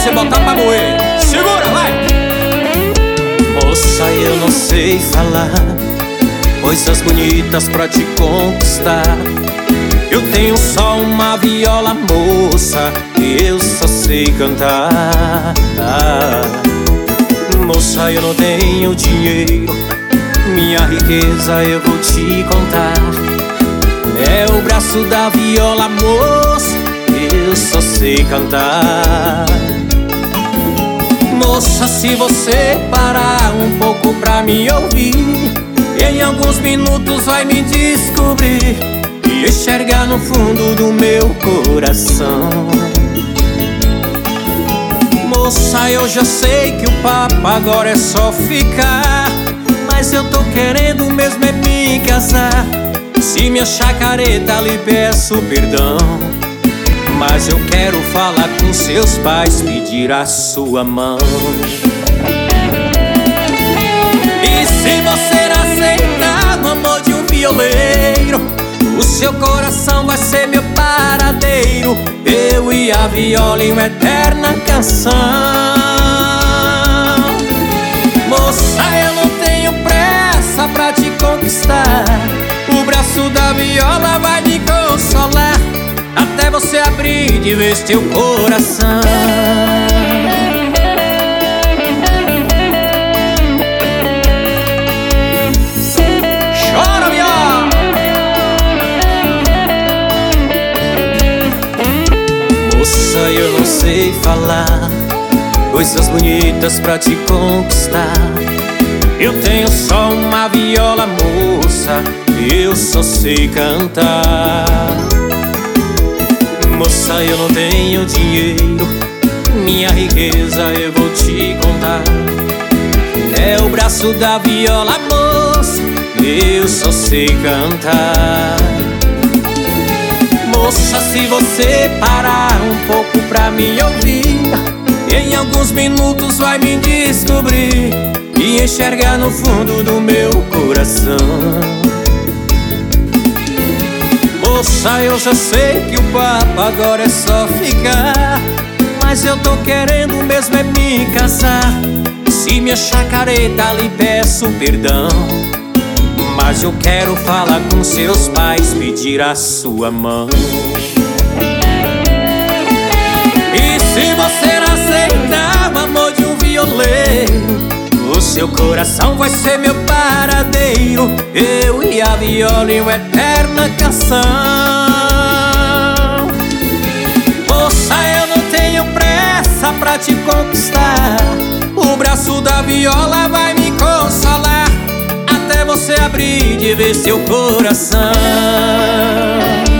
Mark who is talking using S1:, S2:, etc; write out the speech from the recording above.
S1: você botar pra moer. Segura, vai!
S2: Moça, eu não sei falar coisas bonitas pra te conquistar. Eu tenho só uma viola, moça, e eu só sei cantar. Moça, eu não tenho dinheiro, minha riqueza eu vou te contar. É o braço da viola, moça, eu só sei cantar. Moça, se você parar um pouco pra me ouvir, em alguns minutos vai me descobrir e enxergar no fundo do meu coração. Moça, eu já sei que o papo agora é só ficar, mas eu tô querendo mesmo é me casar. Se me achar careta, lhe peço perdão, mas eu quero falar com seus pais, pedir a sua mão. E se você aceitar o amor de um violeiro, o seu coração vai ser meu paradeiro, eu e a viola em uma eterna canção. Moça, eu não tenho pressa pra te conquistar, o braço da viola vai me consolar, até você abrir de vez teu coração. Chora, viola! Moça, eu não sei falar coisas bonitas pra te conquistar. Eu tenho só uma viola, moça, eu só sei cantar. Moça, eu não tenho dinheiro, minha riqueza eu vou te contar. É o braço da viola, moça, eu só sei cantar. Moça, se você parar um pouco pra me ouvir, em alguns minutos vai me descobrir e enxergar no fundo do meu coração. Moça, eu já sei que o papo agora é só ficar, mas eu tô querendo mesmo é me casar. Se me achar careta, lhe peço perdão, mas eu quero falar com seus pais, pedir a sua mão. E se você não aceitar o amor de um violeiro, o seu coração vai ser meu paradeiro, eu e a viola em uma eterna canção. Moça, eu não tenho pressa pra te conquistar, o braço da viola vai me consolar, até você abrir de vez seu coração.